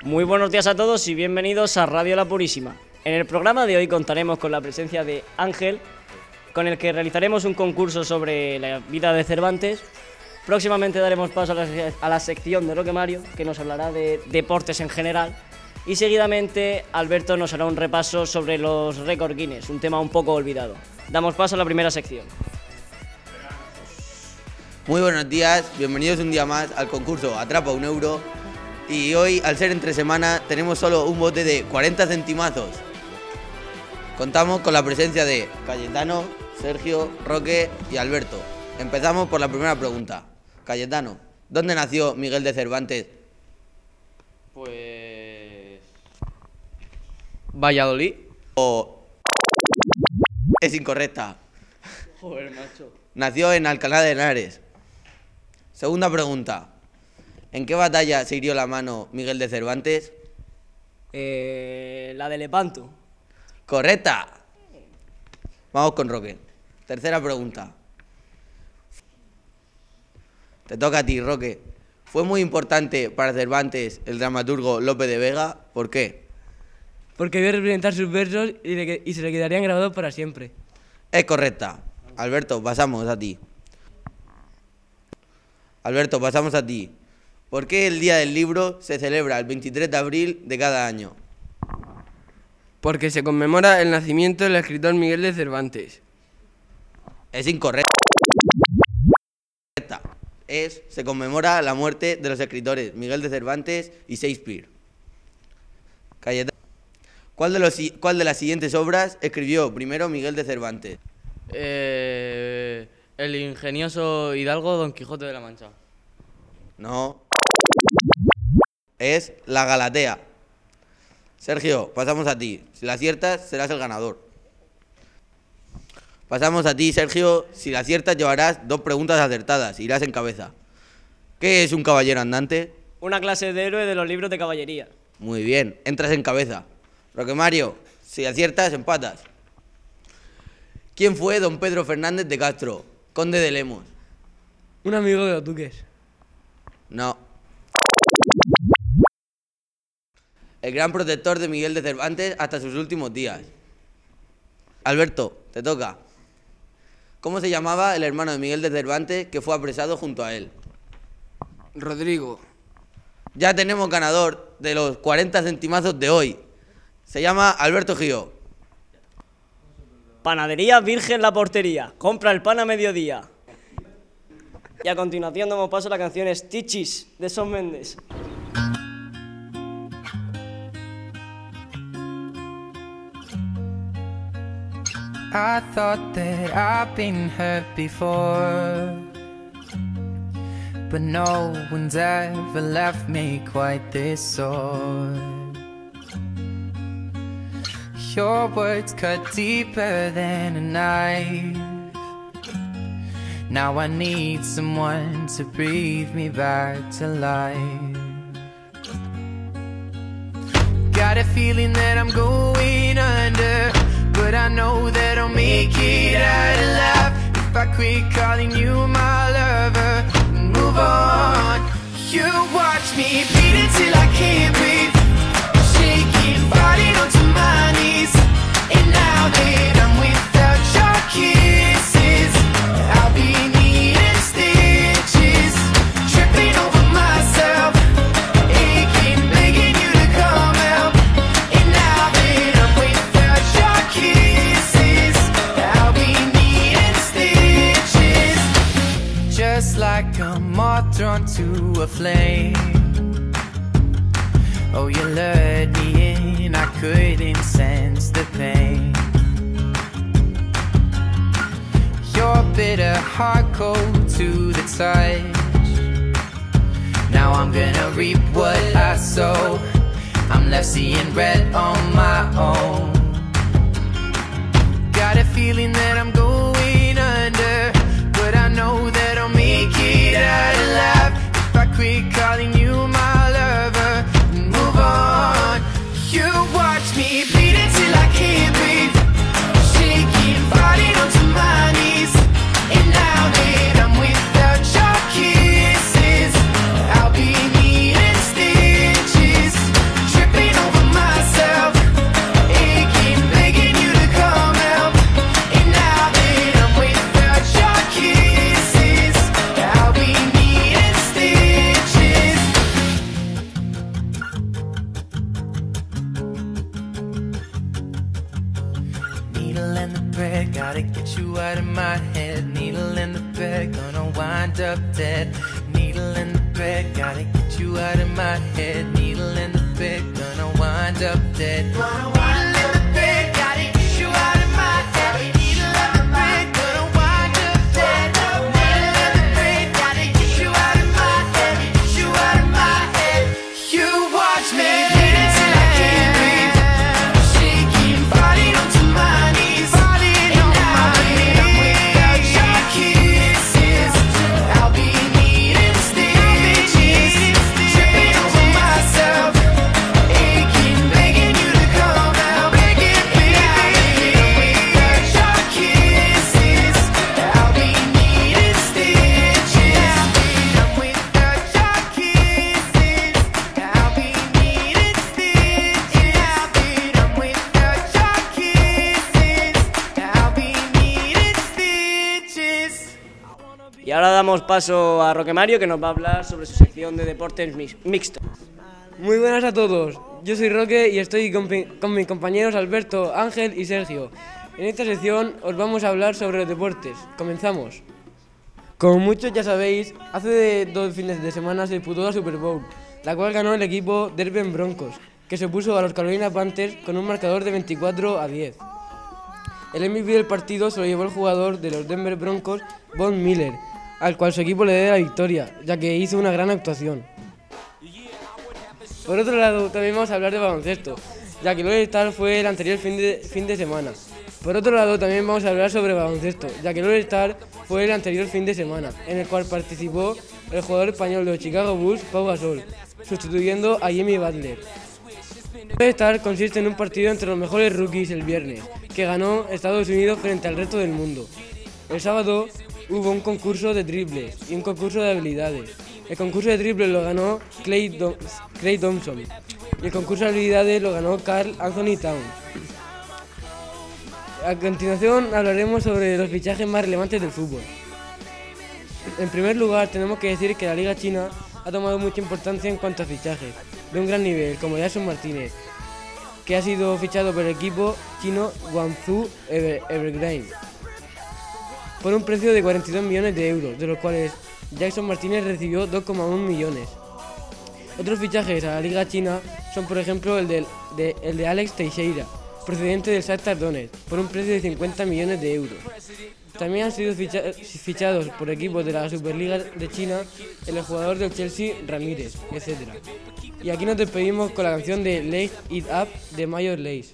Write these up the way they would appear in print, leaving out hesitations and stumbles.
Muy buenos días a todos y bienvenidos a Radio La Purísima. En el programa de hoy contaremos con la presencia de Ángel, con el que realizaremos un concurso sobre la vida de Cervantes. Próximamente daremos paso a la sección de Roque Mario, que nos hablará de deportes en general. Y seguidamente Alberto nos hará un repaso sobre los récords Guinness, un tema un poco olvidado. Damos paso a la primera sección. Muy buenos días, bienvenidos un día más al concurso Atrapa un Euro. Y hoy, al ser entre semana, tenemos solo un bote de 40 centimazos. Contamos con la presencia de Cayetano, Sergio, Roque y Alberto. Empezamos por la primera pregunta. Cayetano, ¿dónde nació Miguel de Cervantes? Pues... Valladolid. Es incorrecta. Joder, macho. Nació en Alcalá de Henares. Segunda pregunta. ¿En qué batalla se hirió la mano Miguel de Cervantes? La de Lepanto. ¡Correcta! Vamos con Roque. Tercera pregunta. Te toca a ti, Roque. ¿Fue muy importante para Cervantes el dramaturgo Lope de Vega? ¿Por qué? Porque vio representar sus versos y se le quedarían grabados para siempre. Es correcta. Alberto, pasamos a ti. ¿Por qué el Día del Libro se celebra el 23 de abril de cada año? Porque se conmemora el nacimiento del escritor Miguel de Cervantes. Es incorrecta. Se conmemora la muerte de los escritores Miguel de Cervantes y Shakespeare. Cayetano. ¿Cuál de las siguientes obras escribió primero Miguel de Cervantes? El ingenioso hidalgo Don Quijote de la Mancha. No. Es La Galatea. Sergio, pasamos a ti. Si la aciertas, serás el ganador. Pasamos a ti, Sergio. Si la aciertas, llevarás 2 preguntas acertadas. Irás en cabeza. ¿Qué es un caballero andante? Una clase de héroe de los libros de caballería. Muy bien, entras en cabeza. Roque Mario, si aciertas, empatas. ¿Quién fue don Pedro Fernández de Castro, conde de Lemos? Un amigo de los duques. No. El gran protector de Miguel de Cervantes hasta sus últimos días. Alberto, te toca. ¿Cómo se llamaba el hermano de Miguel de Cervantes que fue apresado junto a él? Rodrigo. Ya tenemos ganador de los 40 centimazos de hoy. Se llama Alberto Gio. Panadería Virgen La Portería. Compra el pan a mediodía. Y a continuación damos paso a la canción Stitches de Shawn Mendes. I thought that I've been hurt before, but no one's ever left me quite this sore. Your words cut deeper than a knife. Now I need someone to breathe me back to life. Got a feeling that I'm going under, but I know that I'll make it out alive if I quit calling you my lover and move on. You watch me bleed until I can't breathe, shaking, falling onto my knees. And now that I'm without your kisses, I'll be needing stitches, tripping over myself, aching, begging you to come out. And now that I'm without your kisses, I'll be needing stitches, just like a moth drawn to a flame. Oh, you lured me in, I couldn't sense the pain. Your bitter heart cold to the touch. Now I'm gonna reap what I sow. I'm left seeing red on my own. Got a feeling that I'm going under, but I know that I'll make it out alive if I quit calling you my lover and move on. You watch me bleed until I can't breathe, shaking, falling onto my knees. And now that I'm without your kisses, I'll be needing stitches, thread, gotta get you out of my head. Needle in the thread, gonna wind up dead. Needle in the thread, gotta get you out of my head. Needle in the thread, gonna wind up dead. Needle in the thread, gotta get you out of my head. Needle in the thread, gonna wind up dead. Needle in the thread, gotta get you out of my head. Get you out of my head. You watch me bleeding till I can't breathe. Shaking, falling onto my knees. Falling on my knees. Without your kisses, I'll be needing stitches. Tripping over myself, aching, begging you to come out. Begging, begging. Without your kisses, I'll be needing stitches. Without your kisses, I'll be needing stitches. Without your kisses, I'll be needing stitches. Y ahora damos paso a Roque Mario, que nos va a hablar sobre su sección de deportes mixtos. Muy buenas a todos, yo soy Roque y estoy con mis compañeros Alberto, Ángel y Sergio. En esta sección os vamos a hablar sobre los deportes. Comenzamos. Como muchos ya sabéis, hace 2 fines de semana se disputó la Super Bowl, la cual ganó el equipo Denver Broncos, que se opuso a los Carolina Panthers con un marcador de 24-10. El MVP del partido se lo llevó el jugador de los Denver Broncos, Von Miller, al cual su equipo le debe la victoria, ya que hizo una gran actuación. Por otro lado, también vamos a hablar de baloncesto, ya que el All-Star fue el anterior fin de semana. Por otro lado, también vamos a hablar sobre baloncesto, ya que el All-Star fue el anterior fin de semana, en el cual participó el jugador español de los Chicago Bulls, Pau Gasol, sustituyendo a Jimmy Butler. El All-Star consiste en un partido entre los mejores rookies el viernes, que ganó Estados Unidos frente al resto del mundo. El sábado hubo un concurso de triples y un concurso de habilidades. El concurso de triples lo ganó Klay Thompson y el concurso de habilidades lo ganó Karl Anthony Towns. A continuación hablaremos sobre los fichajes más relevantes del fútbol. En primer lugar, tenemos que decir que la Liga China ha tomado mucha importancia en cuanto a fichajes de un gran nivel, como Jason Martínez, que ha sido fichado por el equipo chino Guangzhou Evergrande por un precio de 42 millones de euros, de los cuales Jackson Martínez recibió 2,1 millones. Otros fichajes a la Liga China son, por ejemplo, el de Alex Teixeira, procedente del Shakhtar Donetsk, por un precio de 50 millones de euros. También han sido fichados por equipos de la Superliga de China el jugador del Chelsea Ramírez, etc. Y aquí nos despedimos con la canción de Light It Up de Major Lazer.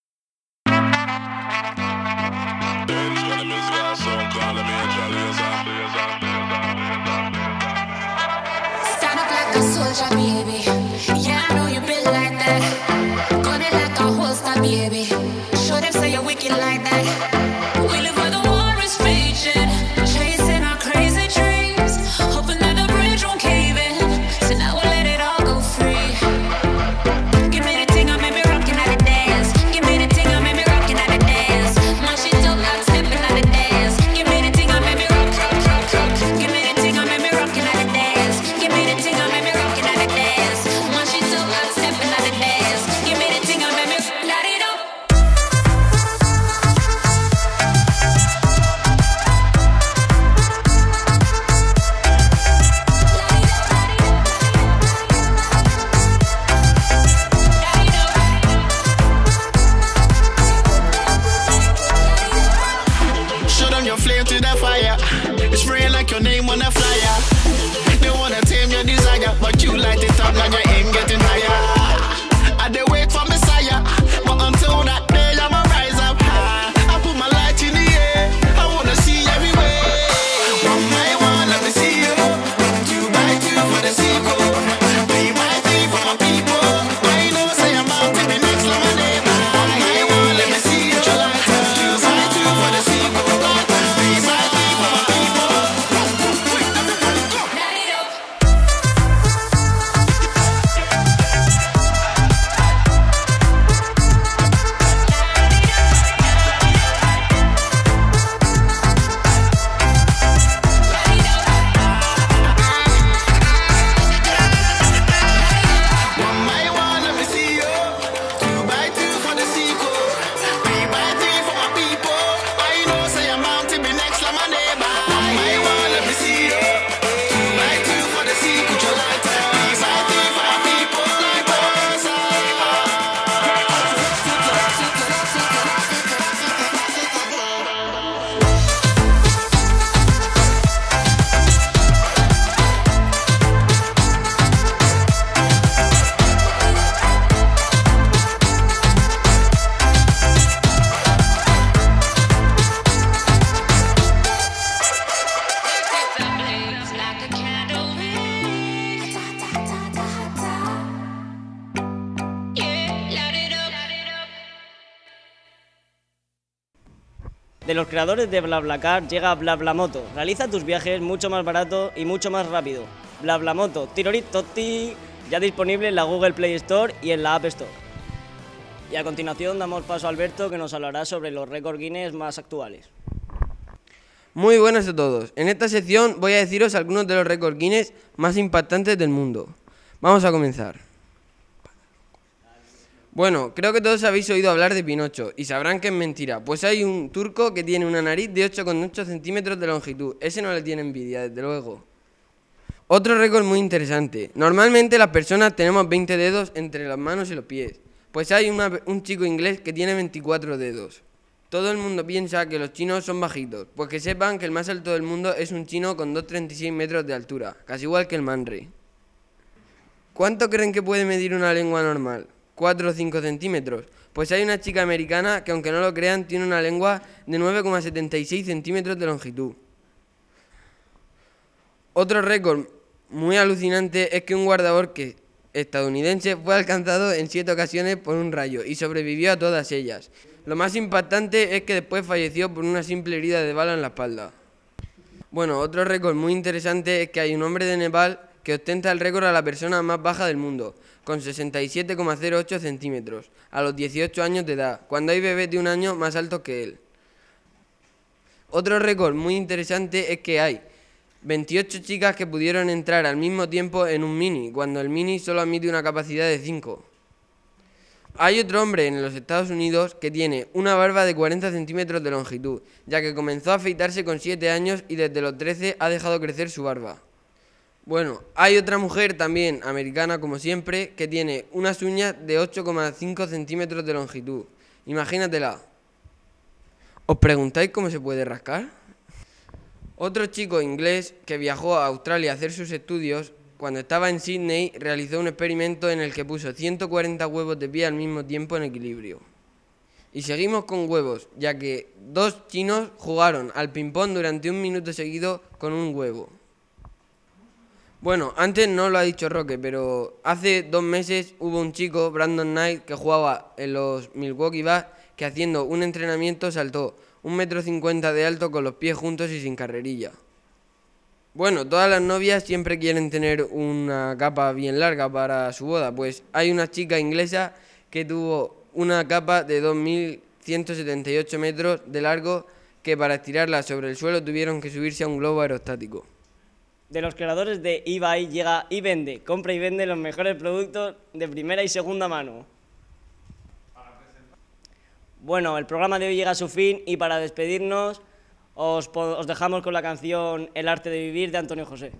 Stand up like a soldier, baby. Yeah, I know you been like that. Gun it like a holster, baby. Show them say you're wicked like that. We live where the war is raging, chasing our crazy dreams, hoping that the bridge won't cave in. So now we'll let it all go free. Give me the thing, I made me rockin' at the dance. Give me the thing, I made me rockin' at the dance. My shit dope like steppin' at the dance. Give me the thing, I made me rock. Give me the thing, I made me rockin' at the dance. Give me the thing, I made me rockin' at the dance. De los creadores de BlaBlaCar llega BlaBlaMoto. Realiza tus viajes mucho más barato y mucho más rápido. BlaBlaMoto, tiroritotti, ya disponible en la Google Play Store y en la App Store. Y a continuación damos paso a Alberto, que nos hablará sobre los récords Guinness más actuales. Muy buenas a todos. En esta sección voy a deciros algunos de los récords Guinness más impactantes del mundo. Vamos a comenzar. Bueno, creo que todos habéis oído hablar de Pinocho y sabrán que es mentira, pues hay un turco que tiene una nariz de 8,8 centímetros de longitud. Ese no le tiene envidia, desde luego. Otro récord muy interesante. Normalmente las personas tenemos 20 dedos entre las manos y los pies, pues hay un chico inglés que tiene 24 dedos. Todo el mundo piensa que los chinos son bajitos, pues que sepan que el más alto del mundo es un chino con 2,36 metros de altura, casi igual que el Manre. ¿Cuánto creen que puede medir una lengua normal? 4 o 5 centímetros. Pues hay una chica americana que, aunque no lo crean, tiene una lengua de 9,76 centímetros de longitud. Otro récord muy alucinante es que un guardabosques estadounidense fue alcanzado en 7 ocasiones por un rayo y sobrevivió a todas ellas. Lo más impactante es que después falleció por una simple herida de bala en la espalda. Bueno, otro récord muy interesante es que hay un hombre de Nepal que ostenta el récord a la persona más baja del mundo, con 67,08 centímetros, a los 18 años de edad, cuando hay bebés de un año más altos que él. Otro récord muy interesante es que hay 28 chicas que pudieron entrar al mismo tiempo en un Mini, cuando el Mini solo admite una capacidad de 5. Hay otro hombre en los Estados Unidos que tiene una barba de 40 centímetros de longitud, ya que comenzó a afeitarse con 7 años y desde los 13 ha dejado crecer su barba. Bueno, hay otra mujer también, americana como siempre, que tiene unas uñas de 8,5 centímetros de longitud. Imagínatela. ¿Os preguntáis cómo se puede rascar? Otro chico inglés que viajó a Australia a hacer sus estudios, cuando estaba en Sydney, realizó un experimento en el que puso 140 huevos de pie al mismo tiempo en equilibrio. Y seguimos con huevos, ya que 2 chinos jugaron al ping-pong durante 1 minuto seguido con un huevo. Bueno, antes no lo ha dicho Roque, pero hace 2 meses hubo un chico, Brandon Knight, que jugaba en los Milwaukee Bucks, que haciendo un entrenamiento saltó 1,50 m de alto con los pies juntos y sin carrerilla. Bueno, todas las novias siempre quieren tener una capa bien larga para su boda, pues hay una chica inglesa que tuvo una capa de 2.178 metros de largo que para estirarla sobre el suelo tuvieron que subirse a un globo aerostático. De los creadores de eBay llega iVende. Compra y vende los mejores productos de primera y segunda mano. Bueno, el programa de hoy llega a su fin y para despedirnos os dejamos con la canción El arte de vivir de Antonio José.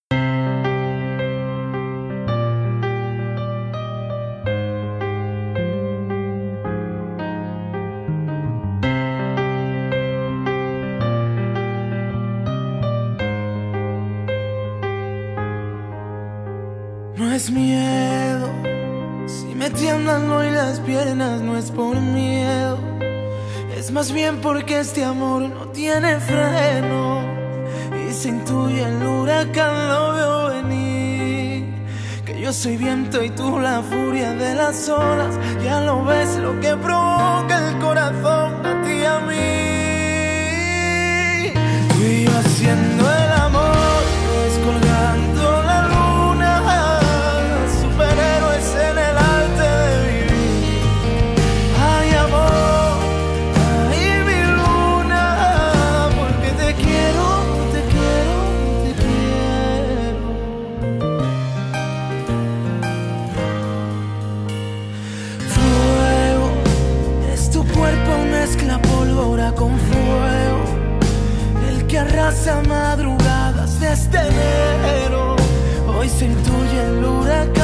No es miedo, si me tiemblan hoy las piernas no es por miedo, es más bien porque este amor no tiene freno y se intuye el huracán, lo veo venir, que yo soy viento y tú la furia de las olas, ya lo ves lo que provoca el corazón a ti y a mí, tú y yo haciendo el amor, descolgando la luna. Superhéroes en el arte de vivir. Ay, amor, ay, mi luna, porque te quiero, te quiero, te quiero. Fuego, es tu cuerpo, mezcla pólvora con fuego, el que arrasa madrugadas desde enero. Hoy se intuye el huracán.